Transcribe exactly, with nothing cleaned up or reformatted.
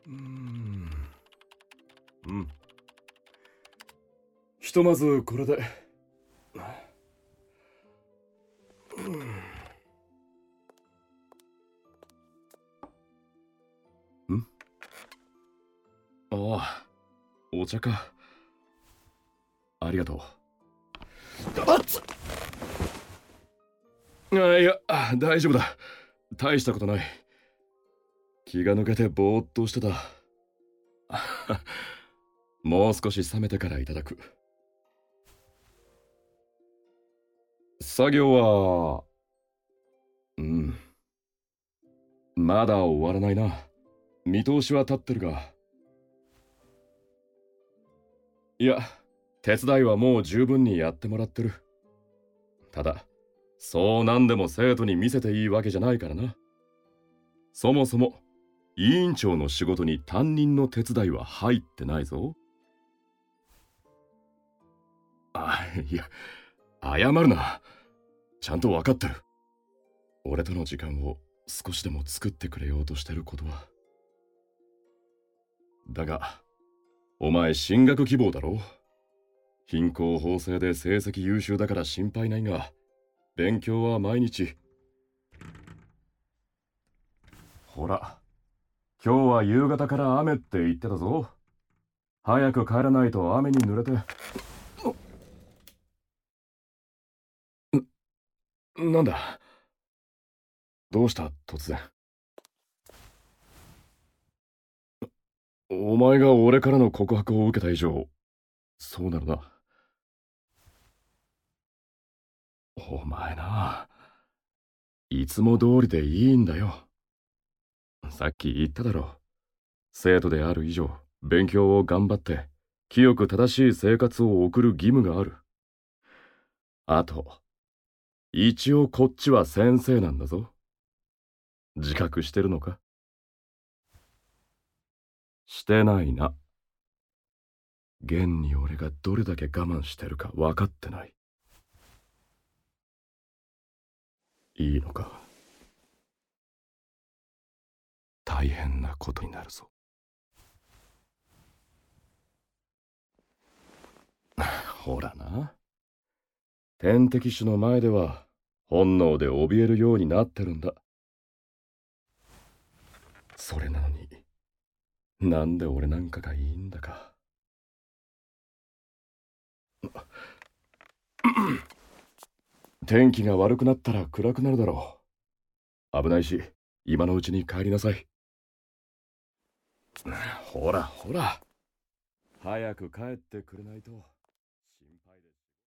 うーん。うん。ひとまずこれで。ん？ああ、お茶か。ありがとう。あっつあ、いや、大丈夫だ。大したことない。気が抜けてぼーっとしてた。もう少し冷めてからいただく。作業は、うん。まだ終わらないな。見通しは立ってるが。いや、手伝いはもう十分にやってもらってる。ただ、そうなんでも生徒に見せていいわけじゃないからな。そもそも、委員長の仕事に担任の手伝いは入ってないぞ。あ、いや、謝るな。ちゃんと分かってる。俺との時間を少しでも作ってくれようとしてることは。だが、お前進学希望だろ？貧困法制で成績優秀だから心配ないが、勉強は毎日。ほら、今日は夕方から雨って言ってたぞ。早く帰らないと雨に濡れて。ん、なんだ？どうした突然。お前が俺からの告白を受けた以上、そうなるな。お前な、いつも通りでいいんだよ。さっき言っただろ。生徒である以上、勉強を頑張って、清く正しい生活を送る義務がある。あと、一応こっちは先生なんだぞ。自覚してるのか？してないな。現に俺がどれだけ我慢してるか分かってない。いいのか？大変なことになるぞ。ほらな。天敵種の前では本能で怯えるようになってるんだ。それなのに、なんで俺なんかがいいんだか。天気が悪くなったら暗くなるだろう。危ないし、今のうちに帰りなさい。ほらほら、早く帰ってくれないと。